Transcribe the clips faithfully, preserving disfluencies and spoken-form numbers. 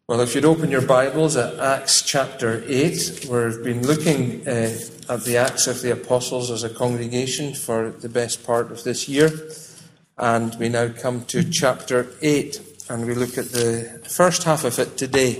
Well, if you'd open your Bibles at Acts chapter eight, we've been looking uh, at the Acts of the Apostles as a congregation for the best part of this year. And we now come to chapter eight, and we look at the first half of it today.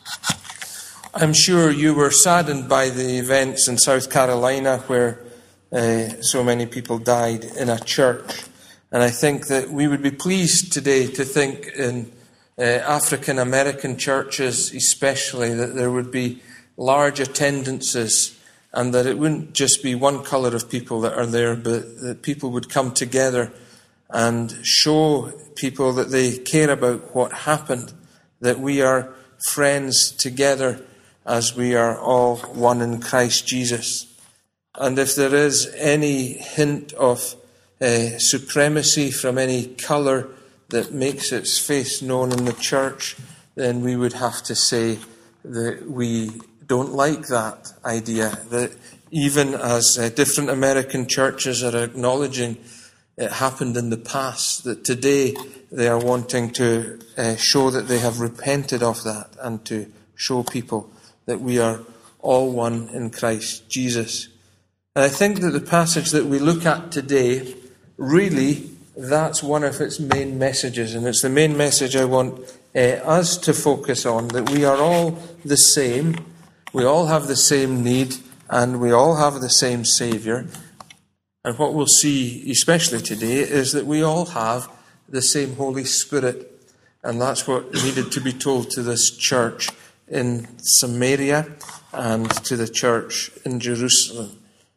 I'm sure you were saddened by the events in South Carolina where uh, so many people died in a church. And I think that we would be pleased today to think in Uh, African American churches especially, that there would be large attendances and that it wouldn't just be one colour of people that are there, but that people would come together and show people that they care about what happened, that we are friends together as we are all one in Christ Jesus. And if there is any hint of uh, supremacy from any colour that makes its face known in the church, then we would have to say that we don't like that idea. That even as uh, different American churches are acknowledging it happened in the past, that today they are wanting to uh, show that they have repented of that and to show people that we are all one in Christ Jesus. And I think that the passage that we look at today really, that's one of its main messages, and it's the main message I want uh, us to focus on, that we are all the same, we all have the same need, and we all have the same Saviour. And what we'll see, especially today, is that we all have the same Holy Spirit, and that's what needed to be told to this church in Samaria and to the church in Jerusalem.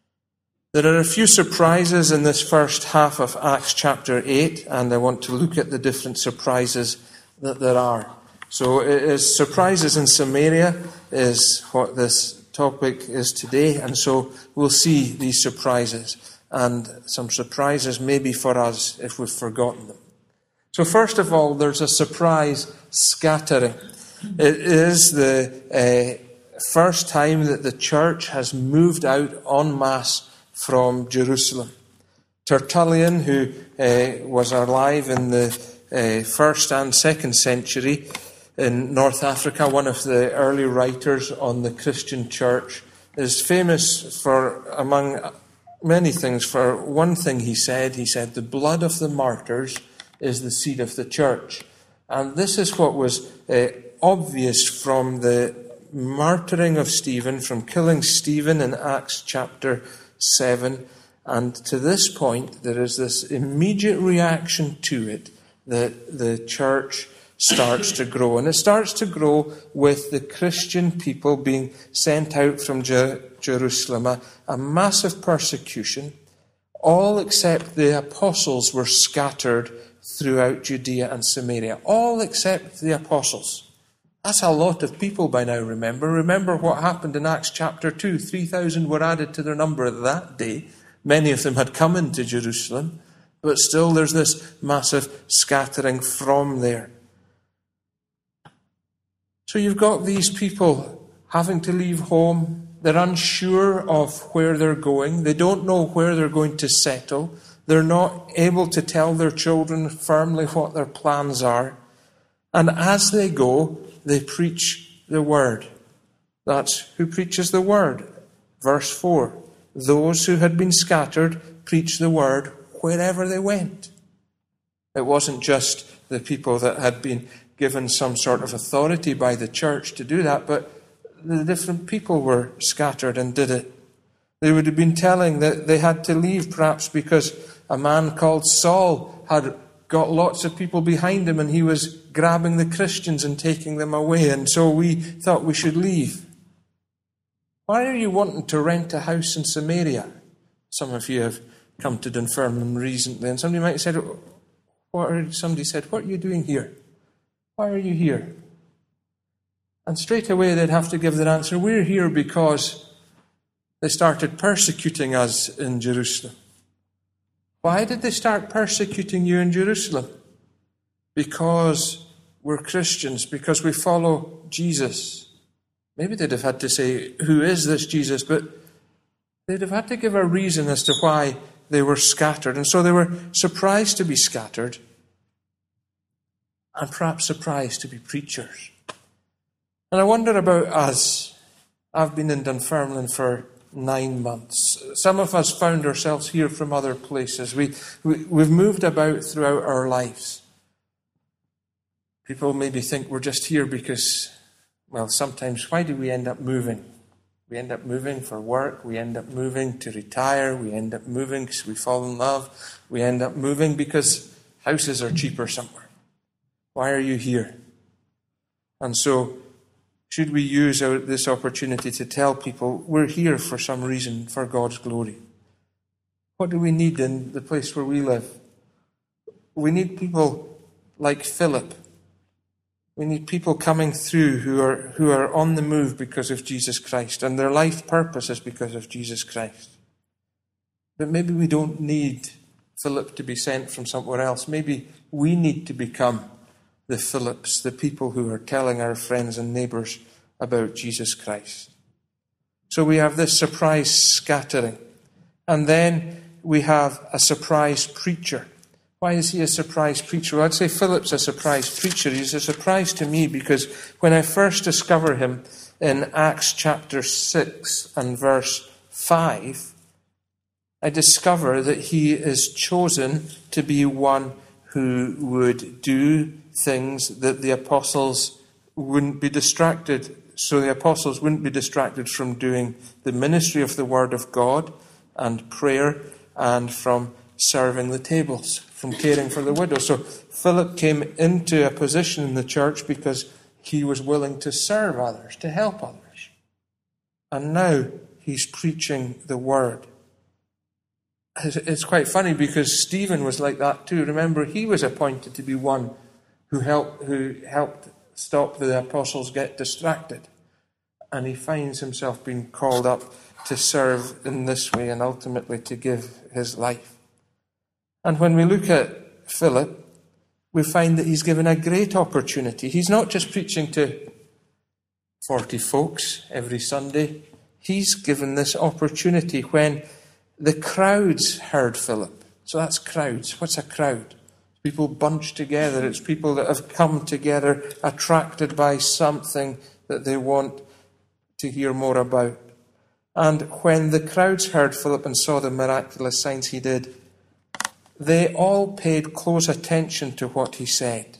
There are a few surprises in this first half of Acts chapter eight, and I want to look at the different surprises that there are. So it is surprises in Samaria is what this topic is today, and so we'll see these surprises, and some surprises maybe for us if we've forgotten them. So first of all, there's a surprise scattering. It is the uh, first time that the church has moved out en masse from Jerusalem. Tertullian, who uh, was alive in the uh, first and second century in North Africa, one of the early writers on the Christian church, is famous for, among many things, for one thing he said. He said, "The blood of the martyrs is the seed of the church." And this is what was uh, obvious from the martyring of Stephen, from killing Stephen in Acts chapter seven, and to this point there is this immediate reaction to it, that the church starts to grow, and it starts to grow with the Christian people being sent out from Jer- Jerusalem, a, a massive persecution. All except the apostles were scattered throughout Judea and Samaria. All except the apostles. That's a lot of people by now, remember. Remember what happened in Acts chapter two. three thousand were added to their number that day. Many of them had come into Jerusalem, but still there's this massive scattering from there. So you've got these people having to leave home. They're unsure of where they're going. They don't know where they're going to settle. They're not able to tell their children firmly what their plans are. And as they go, they preach the word. That's who preaches the word. Verse four. Those who had been scattered preached the word wherever they went. It wasn't just the people that had been given some sort of authority by the church to do that, but the different people were scattered and did it. They would have been telling that they had to leave perhaps because a man called Saul had got lots of people behind him and he was grabbing the Christians and taking them away, and so we thought we should leave. Why are you wanting to rent a house in Samaria? Some of you have come to Dunfermline recently, and somebody might have said, what are, somebody said, what are you doing here? Why are you here? And straight away they'd have to give their answer, we're here because they started persecuting us in Jerusalem. Why did they start persecuting you in Jerusalem? Because we're Christians, because we follow Jesus. Maybe they'd have had to say, who is this Jesus? But they'd have had to give a reason as to why they were scattered. And so they were surprised to be scattered, and perhaps surprised to be preachers. And I wonder about us. I've been in Dunfermline for nine months. Some of us found ourselves here from other places. We, we, we've moved about throughout our lives. People maybe think we're just here because, well, sometimes why do we end up moving? We end up moving for work. We end up moving to retire. We end up moving because we fall in love. We end up moving because houses are cheaper somewhere. Why are you here? And so, should we use our, this opportunity to tell people we're here for some reason, for God's glory? What do we need in the place where we live? We need people like Philip. We need people coming through who are who are on the move because of Jesus Christ, and their life purpose is because of Jesus Christ. But maybe we don't need Philip to be sent from somewhere else. Maybe we need to become the Philips, the people who are telling our friends and neighbours about Jesus Christ. So we have this surprise scattering. And then we have a surprise preacher. Why is he a surprise preacher? Well, I'd say Philip's a surprise preacher. He's a surprise to me because when I first discover him in Acts chapter six and verse five, I discover that he is chosen to be one who would do things that the apostles wouldn't be distracted. So the apostles wouldn't be distracted from doing the ministry of the Word of God and prayer and from serving the tables, from caring for the widow. So Philip came into a position in the church because he was willing to serve others, to help others. And now he's preaching the Word. It's quite funny because Stephen was like that too. Remember, he was appointed to be one who helped who helped stop the apostles get distracted. And he finds himself being called up to serve in this way and ultimately to give his life. And when we look at Philip, we find that he's given a great opportunity. He's not just preaching to forty folks every Sunday. He's given this opportunity when the crowds heard Philip. So that's crowds. What's a crowd? People bunched together. It's people that have come together, attracted by something that they want to hear more about. And when the crowds heard Philip and saw the miraculous signs he did, they all paid close attention to what he said.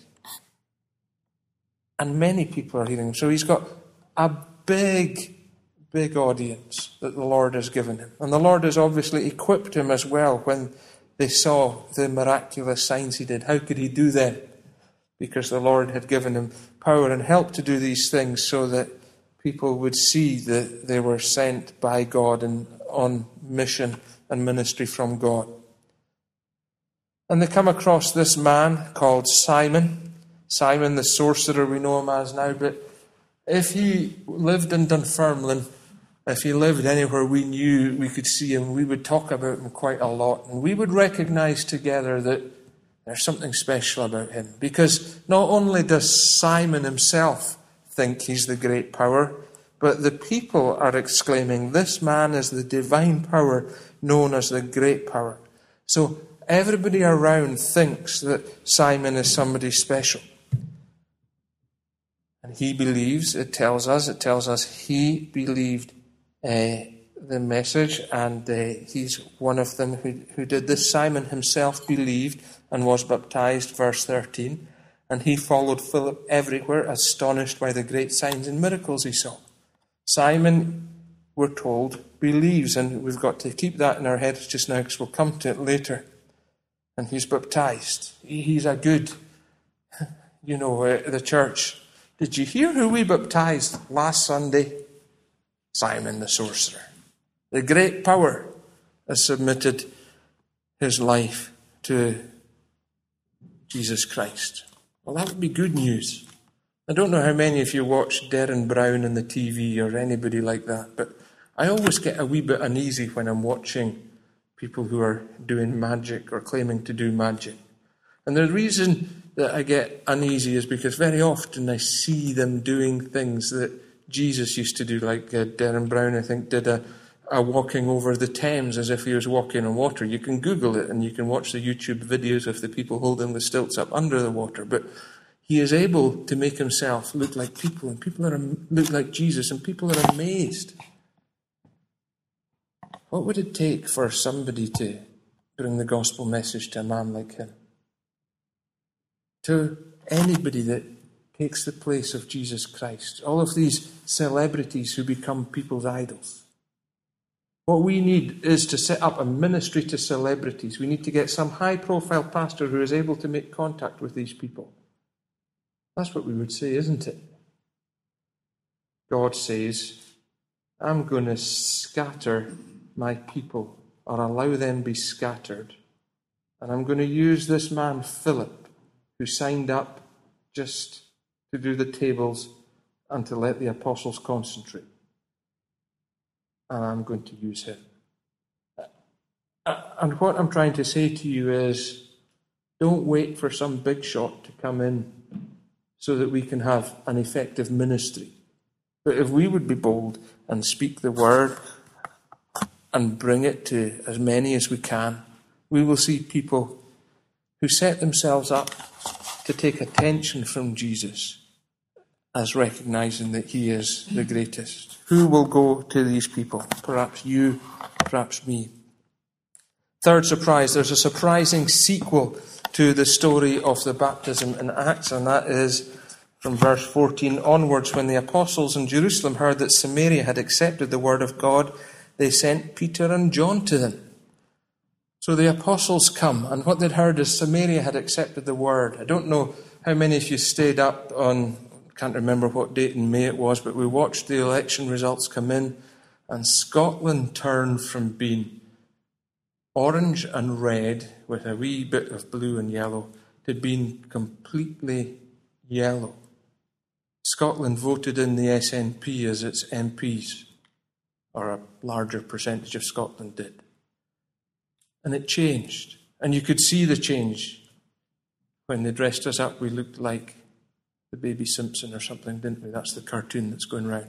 And many people are hearing him. So he's got a big, big audience that the Lord has given him. And the Lord has obviously equipped him as well when they saw the miraculous signs he did. How could he do them? Because the Lord had given him power and help to do these things so that people would see that they were sent by God and on mission and ministry from God. And they come across this man called Simon. Simon the sorcerer, we know him as now. But if he lived in Dunfermline, if he lived anywhere we knew we could see him, we would talk about him quite a lot. And we would recognize together that there's something special about him. Because not only does Simon himself think he's the great power, but the people are exclaiming, this man is the divine power known as the great power. So everybody around thinks that Simon is somebody special. And he believes, it tells us, it tells us he believed uh, the message, and uh, he's one of them who, who did this. Simon himself believed and was baptized, verse thirteen, and he followed Philip everywhere, astonished by the great signs and miracles he saw. Simon, we're told, believes, and we've got to keep that in our heads just now because we'll come to it later. And he's baptized. He's a good, you know, uh, the church. Did you hear who we baptized last Sunday? Simon the sorcerer. The great power has submitted his life to Jesus Christ. Well, that would be good news. I don't know how many of you watch Derren Brown on the T V or anybody like that, but I always get a wee bit uneasy when I'm watching people who are doing magic or claiming to do magic. And the reason that I get uneasy is because very often I see them doing things that Jesus used to do, like uh, Derren Brown, I think, did a, a walking over the Thames as if he was walking on water. You can Google it and you can watch the YouTube videos of the people holding the stilts up under the water. But he is able to make himself look like people, and people are look like Jesus, and people are amazed. What would it take for somebody to bring the gospel message to a man like him? To anybody that takes the place of Jesus Christ. All of these celebrities who become people's idols. What we need is to set up a ministry to celebrities. We need to get some high-profile pastor who is able to make contact with these people. That's what we would say, isn't it? God says, I'm going to scatter my people, or allow them be scattered. And I'm going to use this man, Philip, who signed up just to do the tables and to let the apostles concentrate. And I'm going to use him. And what I'm trying to say to you is, don't wait for some big shot to come in so that we can have an effective ministry. But if we would be bold and speak the word and bring it to as many as we can, we will see people who set themselves up to take attention from Jesus as recognizing that he is the greatest. Who will go to these people? Perhaps you, perhaps me. Third surprise, there's a surprising sequel to the story of the baptism in Acts, and that is from verse fourteen onwards. When the apostles in Jerusalem heard that Samaria had accepted the word of God, they sent Peter and John to them. So the apostles come, and what they'd heard is Samaria had accepted the word. I don't know how many of you stayed up on, can't remember what date in May it was, but we watched the election results come in, and Scotland turned from being orange and red with a wee bit of blue and yellow to being completely yellow. Scotland voted in the S N P as its M Ps, or a larger percentage of Scotland did. And it changed. And you could see the change. When they dressed us up, we looked like the baby Simpson or something, didn't we? That's the cartoon that's going round.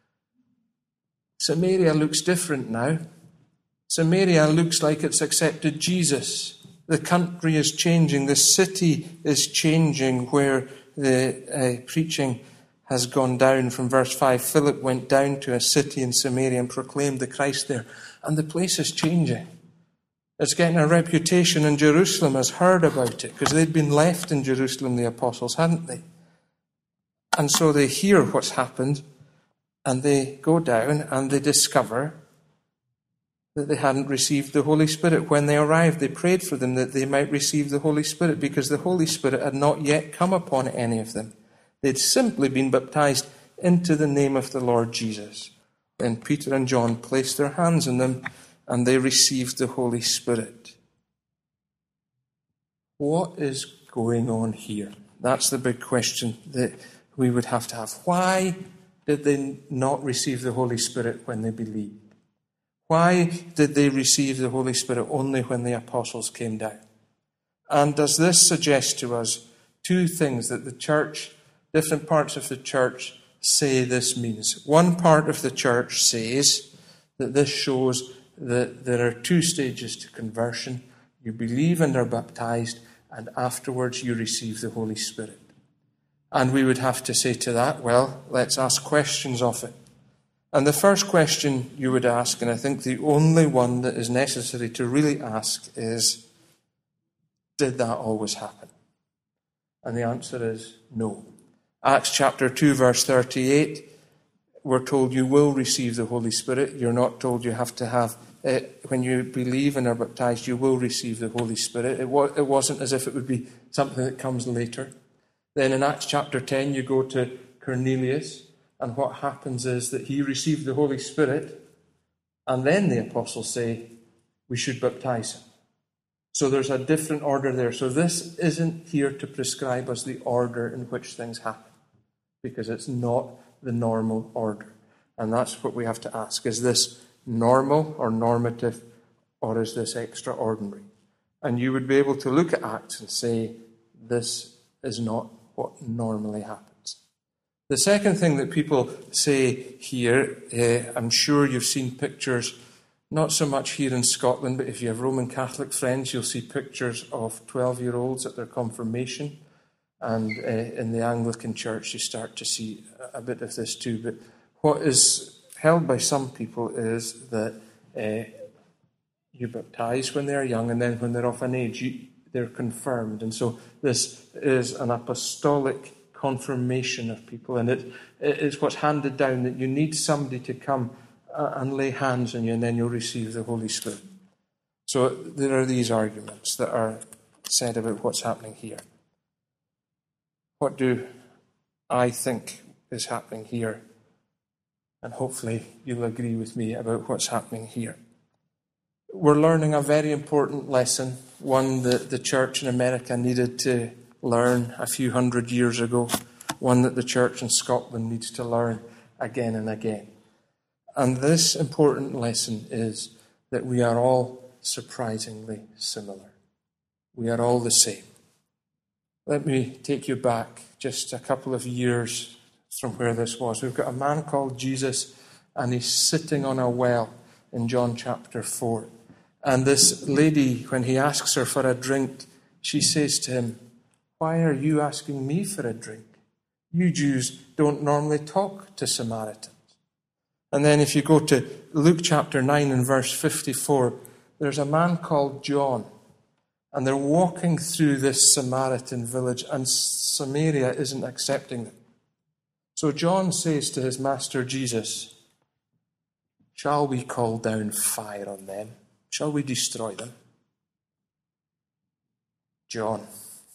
Samaria looks different now. Samaria looks like it's accepted Jesus. The country is changing. The city is changing where the uh, preaching has gone down. From verse five, Philip went down to a city in Samaria and proclaimed the Christ there. And the place is changing. It's getting a reputation, and Jerusalem has heard about it because they'd been left in Jerusalem, the apostles, hadn't they? And so they hear what's happened, and they go down and they discover that they hadn't received the Holy Spirit. When they arrived, they prayed for them that they might receive the Holy Spirit, because the Holy Spirit had not yet come upon any of them. They'd simply been baptized into the name of the Lord Jesus. Then Peter and John placed their hands on them, and they received the Holy Spirit. What is going on here? That's the big question that we would have to have. Why did they not receive the Holy Spirit when they believed? Why did they receive the Holy Spirit only when the apostles came down? And does this suggest to us two things that the church, different parts of the church, say this means? One part of the church says that this shows that there are two stages to conversion. You believe and are baptized, and afterwards you receive the Holy Spirit. And we would have to say to that, well, let's ask questions of it. And the first question you would ask, and I think the only one that is necessary to really ask, is, did that always happen? And the answer is no. Acts chapter two, verse thirty-eight, we're told you will receive the Holy Spirit. You're not told you have to have it. When you believe and are baptized, you will receive the Holy Spirit. It, wa- it wasn't as if it would be something that comes later. Then in Acts chapter ten, you go to Cornelius, and what happens is that he received the Holy Spirit, and then the apostles say, we should baptize him. So there's a different order there. So this isn't here to prescribe us the order in which things happen, because it's not the normal order. And that's what we have to ask. Is this normal or normative, or is this extraordinary? And you would be able to look at Acts and say, this is not what normally happens. The second thing that people say here, uh, I'm sure you've seen pictures, not so much here in Scotland, but if you have Roman Catholic friends, you'll see pictures of twelve-year-olds at their confirmation. And uh, in the Anglican Church, you start to see a bit of this too. But what is held by some people is that uh, you baptize when they're young, and then when they're of an age, you, they're confirmed. And so this is an apostolic confirmation of people, and it, it's what's handed down, that you need somebody to come and lay hands on you, and then you'll receive the Holy Spirit. So there are these arguments that are said about what's happening here. What do I think is happening here? And hopefully you'll agree with me about what's happening here. We're learning a very important lesson, one that the church in America needed to learn a few hundred years ago, one that the church in Scotland needs to learn again and again. And this important lesson is that we are all surprisingly similar. We are all the same. Let me take you back just a couple of years from where this was. We've got a man called Jesus, and he's sitting on a well in John chapter four. And this lady, when he asks her for a drink, she says to him, "Why are you asking me for a drink? You Jews don't normally talk to Samaritans." And then if you go to Luke chapter nine and verse fifty-four, there's a man called John. And they're walking through this Samaritan village, and Samaria isn't accepting them. So John says to his master Jesus, "Shall we call down fire on them? Shall we destroy them?" John,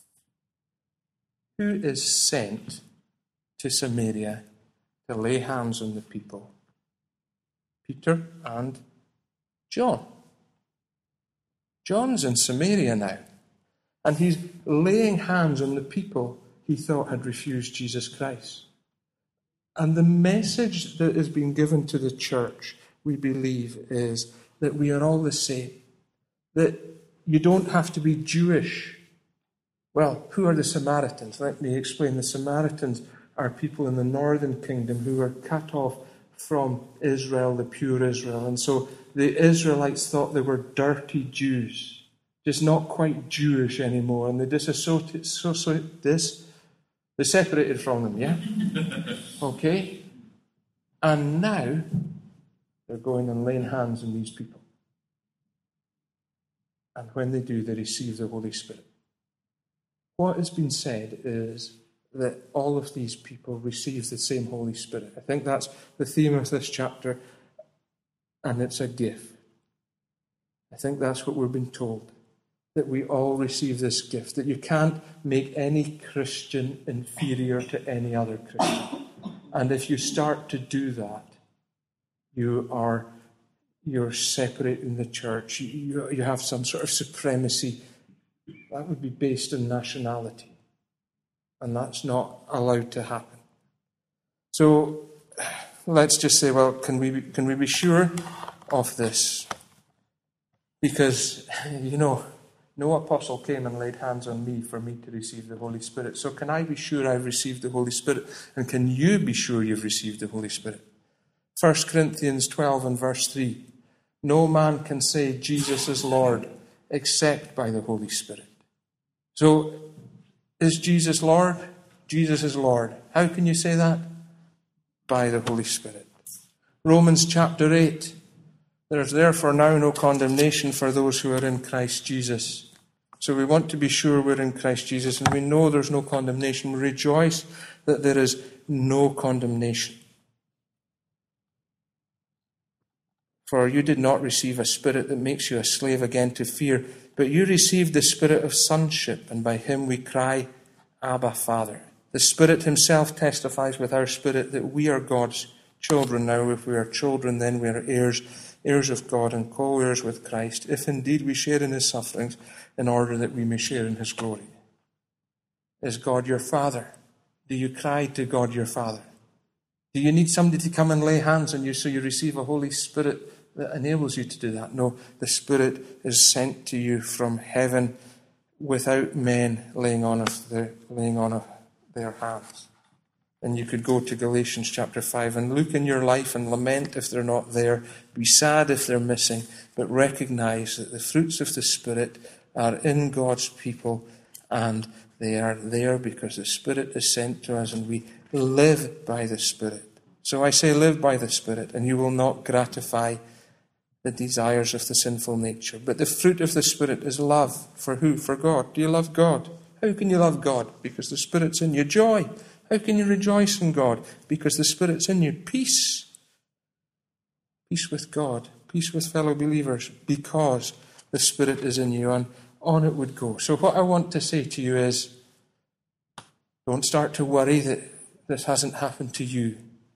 who is sent to Samaria to lay hands on the people? Peter and John. John's in Samaria now, and he's laying hands on the people he thought had refused Jesus Christ. And the message that is being given to the church, we believe, is that we are all the same. That you don't have to be Jewish. Well, who are the Samaritans? Let me explain. The Samaritans are people in the northern kingdom who were cut off from Israel, the pure Israel. And so the Israelites thought they were dirty Jews, just not quite Jewish anymore. And they disassociated, so, so, this, they separated from them, yeah? Okay? And now they're going and laying hands on these people. And when they do, they receive the Holy Spirit. What has been said is that all of these people receive the same Holy Spirit. I think that's the theme of this chapter, and it's a gift. I think that's what we're being told, that we all receive this gift, that you can't make any Christian inferior to any other Christian. And if you start to do that, you are you're separating the church. You, you have some sort of supremacy. That would be based on nationality. And that's not allowed to happen. So let's just say, well, can we be, can we be sure of this? Because, you know, no apostle came and laid hands on me for me to receive the Holy Spirit. So can I be sure I've received the Holy Spirit? And can you be sure you've received the Holy Spirit? First Corinthians twelve and verse three. No man can say Jesus is Lord except by the Holy Spirit. So, is Jesus Lord? Jesus is Lord. How can you say that? By the Holy Spirit. Romans chapter eight. There is therefore now no condemnation for those who are in Christ Jesus. So we want to be sure we're in Christ Jesus, and we know there's no condemnation. We rejoice that there is no condemnation. For you did not receive a spirit that makes you a slave again to fear, but you received the spirit of sonship, and by him we cry, Abba, Father. The Spirit himself testifies with our spirit that we are God's children. Now, if we are children, then we are heirs, heirs of God and co-heirs with Christ, if indeed we share in his sufferings, in order that we may share in his glory. Is God your Father? Do you cry to God your Father? Do you need somebody to come and lay hands on you so you receive a Holy Spirit that enables you to do that? No, the Spirit is sent to you from heaven without men laying on of their, laying on of their hands. And you could go to Galatians chapter five and look in your life and lament if they're not there, be sad if they're missing, but recognize that the fruits of the Spirit are in God's people, And they are there because the Spirit is sent to us and we live by the Spirit. So I say live by the Spirit, and you will not gratify the desires of the sinful nature. But the fruit of the Spirit is love. For who? For God. Do you love God? How can you love God? Because the Spirit's in you. Joy. How can you rejoice in God? Because the Spirit's in you. Peace. Peace with God. Peace with fellow believers. Because the Spirit is in you. And on it would go. So what I want to say to you is, don't start to worry that this hasn't happened to you.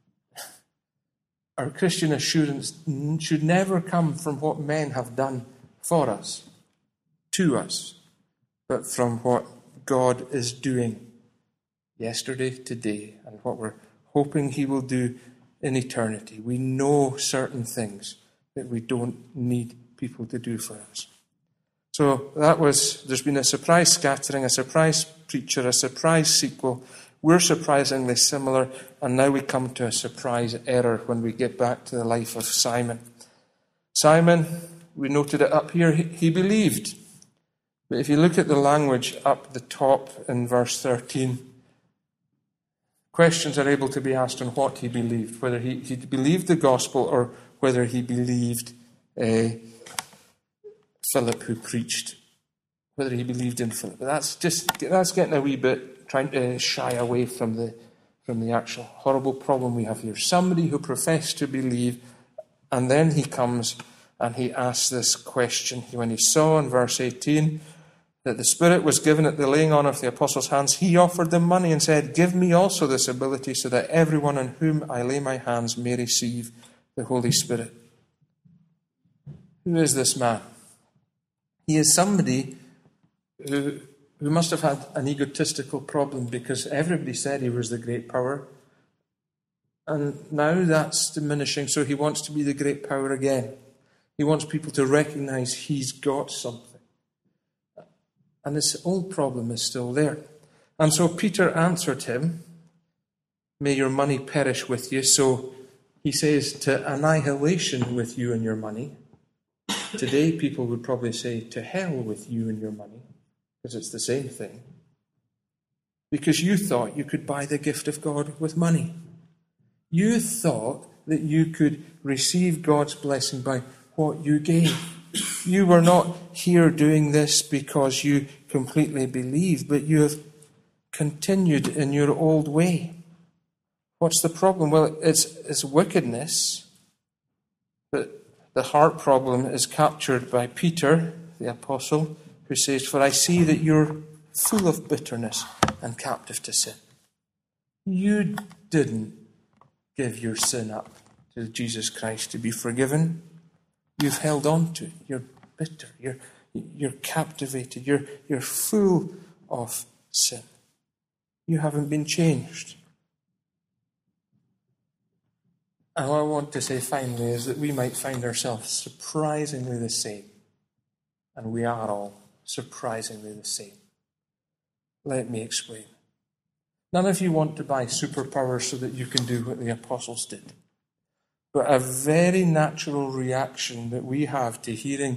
Our Christian assurance should never come from what men have done for us, to us, but from what God is doing yesterday, today, and what we're hoping He will do in eternity. We know certain things that we don't need people to do for us. So that was, there's been a surprise scattering, a surprise preacher, a surprise sequel. We're surprisingly similar, and now we come to a surprise error when we get back to the life of Simon. Simon, we noted it up here, he believed. But if you look at the language up the top in verse thirteen, questions are able to be asked on what he believed, whether he, he believed the gospel or whether he believed uh, Philip who preached, whether he believed in Philip. But that's just, that's getting a wee bit trying to shy away from the from the actual horrible problem we have here. Somebody who professed to believe, and then he comes and he asks this question. When he saw in verse eighteen that the Spirit was given at the laying on of the apostles' hands, he offered them money and said, "Give me also this ability, so that everyone on whom I lay my hands may receive the Holy Spirit." Who is this man? He is somebody who who must have had an egotistical problem, because everybody said he was the great power. And now that's diminishing, so he wants to be the great power again. He wants people to recognize he's got something. And this old problem is still there. And so Peter answered him, "May your money perish with you." So he says, to annihilation with you and your money. Today people would probably say, to hell with you and your money. Because it's the same thing. Because you thought you could buy the gift of God with money. You thought that you could receive God's blessing by what you gave. You were not here doing this because you completely believe, but you have continued in your old way. What's the problem? Well, it's, it's wickedness. But the heart problem is captured by Peter, the apostle, who says, "For I see that you're full of bitterness and captive to sin." You didn't give your sin up to Jesus Christ to be forgiven. You've held on to it. You're bitter. You're, you're captivated. You're, you're full of sin. You haven't been changed. And what I want to say finally is that we might find ourselves surprisingly the same. And we are all surprisingly the same. Let me explain. None of you want to buy superpowers so that you can do what the apostles did. But a very natural reaction that we have to hearing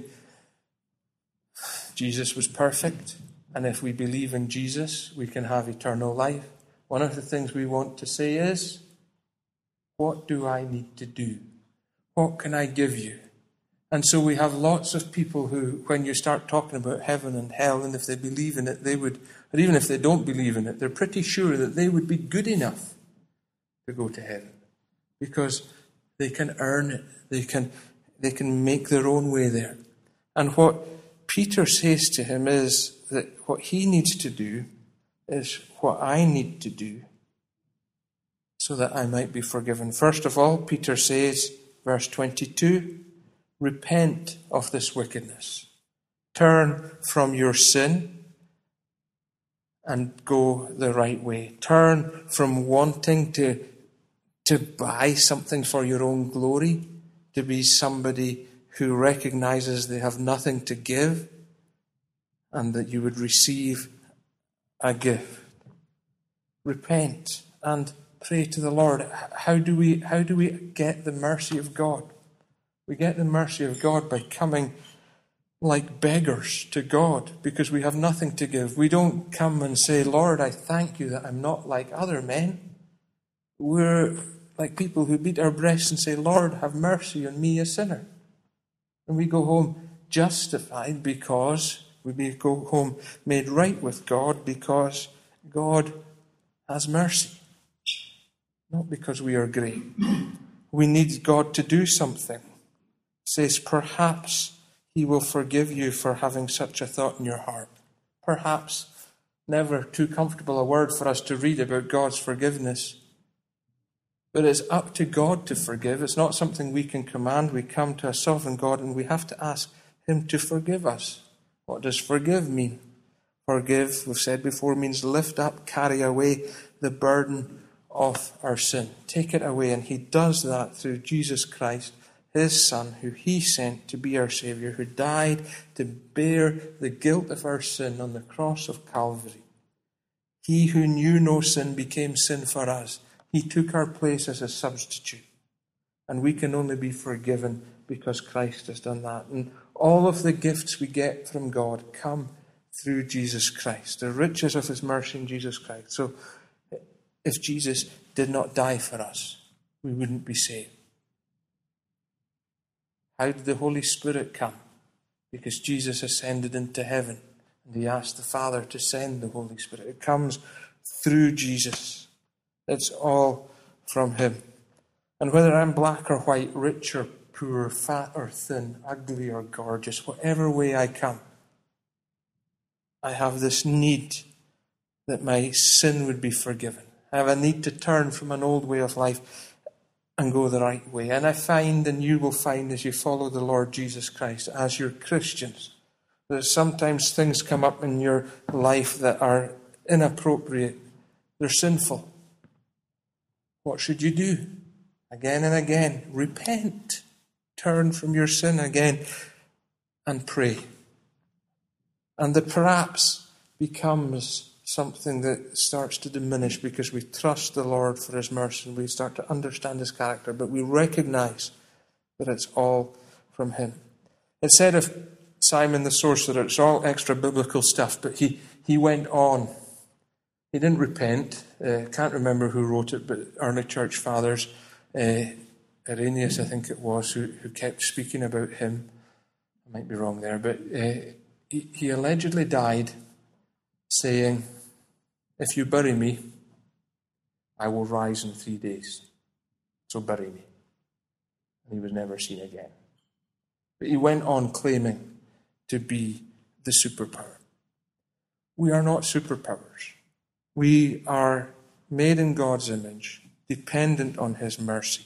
Jesus was perfect, and if we believe in Jesus, we can have eternal life. One of the things we want to say is, what do I need to do? What can I give you? And so we have lots of people who, when you start talking about heaven and hell, and if they believe in it, they would, or even if they don't believe in it, they're pretty sure that they would be good enough to go to heaven. Because they can earn it. They can, they can make their own way there. And what Peter says to him is that what he needs to do is what I need to do so that I might be forgiven. First of all, Peter says, verse twenty-two, repent of this wickedness. Turn from your sin and go the right way. Turn from wanting to, to buy something for your own glory, to be somebody who recognizes they have nothing to give and that you would receive a gift. Repent and pray to the Lord. How do we, how do we get the mercy of God? We get the mercy of God by coming like beggars to God because we have nothing to give. We don't come and say, Lord, I thank you that I'm not like other men. We're like people who beat our breasts and say, Lord, have mercy on me, a sinner. And we go home justified because we go home made right with God because God has mercy. Not because we are great. We need God to do something. It says, perhaps He will forgive you for having such a thought in your heart. Perhaps, never too comfortable a word for us to read about God's forgiveness. But it's up to God to forgive. It's not something we can command. We come to a sovereign God and we have to ask Him to forgive us. What does forgive mean? Forgive, we've said before, means lift up, carry away the burden of our sin. Take it away. And He does that through Jesus Christ, His Son, who He sent to be our Saviour, who died to bear the guilt of our sin on the cross of Calvary. He who knew no sin became sin for us. He took our place as a substitute. And we can only be forgiven because Christ has done that. And all of the gifts we get from God come through Jesus Christ. The riches of His mercy in Jesus Christ. So if Jesus did not die for us, we wouldn't be saved. How did the Holy Spirit come? Because Jesus ascended into heaven and He asked the Father to send the Holy Spirit. It comes through Jesus. It's all from Him. And whether I'm black or white, rich or poor, fat or thin, ugly or gorgeous, whatever way I come, I have this need that my sin would be forgiven. I have a need to turn from an old way of life and go the right way. And I find, and you will find as you follow the Lord Jesus Christ, as you're Christians, that sometimes things come up in your life that are inappropriate. They're sinful. What should you do? Again and again, repent. Turn from your sin again and pray. And the perhaps becomes something that starts to diminish because we trust the Lord for His mercy and we start to understand His character, but we recognize that it's all from Him. It said of Simon the sorcerer, it's all extra biblical stuff, but he, he went on. He didn't repent. I uh, can't remember who wrote it, but early church fathers, uh, Irenaeus, I think it was, who, who kept speaking about him. I might be wrong there, but uh, he, he allegedly died saying, if you bury me, I will rise in three days. So bury me. And he was never seen again. But he went on claiming to be the superpower. We are not superpowers. We are made in God's image, dependent on His mercy.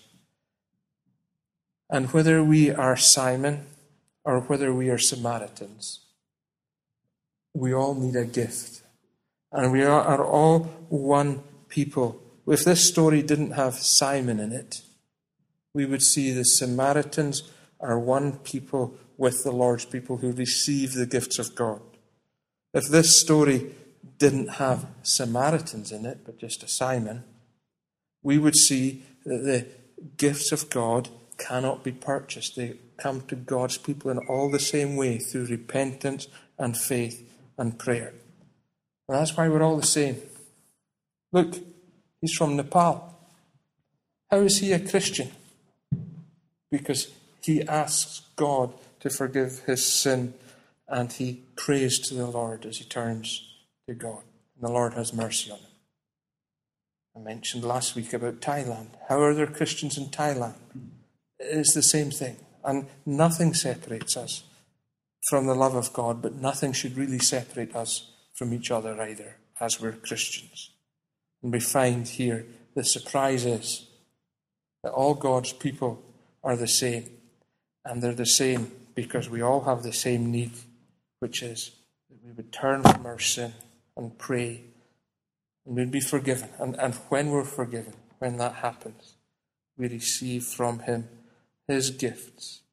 And whether we are Simon or whether we are Samaritans, we all need a gift. And we are, are all one people. If this story didn't have Simon in it, we would see the Samaritans are one people with the Lord's people who receive the gifts of God. If this story didn't have Samaritans in it, but just a Simon, we would see that the gifts of God cannot be purchased. They come to God's people in all the same way, through repentance and faith and prayer. And that's why we're all the same. Look, he's from Nepal. How is he a Christian? Because he asks God to forgive his sin and he prays to the Lord as he turns to God. And the Lord has mercy on him. I mentioned last week about Thailand. How are there Christians in Thailand? It's the same thing. And nothing separates us from the love of God, but nothing should really separate us from each other either, as we're Christians. And we find here the surprise is that all God's people are the same. And they're the same because we all have the same need, which is that we would turn from our sin and pray and we'd be forgiven. And, and when we're forgiven, when that happens, we receive from him his gifts.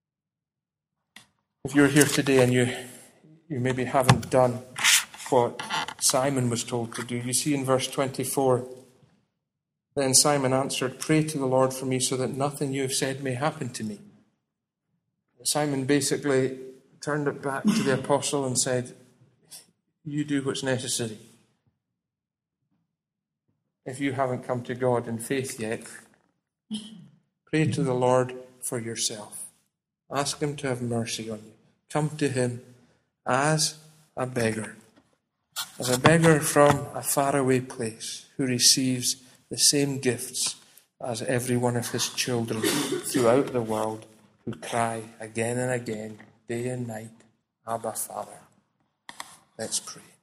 If you're here today and you, you maybe haven't done what Simon was told to do, you see in verse twenty-four, then Simon answered, "Pray to the Lord for me so that nothing you have said may happen to me." Simon basically turned it back to the apostle and said, you do what's necessary. If you haven't come to God in faith yet, pray to the Lord for yourself. Ask him to have mercy on you. Come to him as a beggar, as a beggar from a faraway place who receives the same gifts as every one of his children throughout the world who cry again and again, day and night, Abba, Father. Let's pray.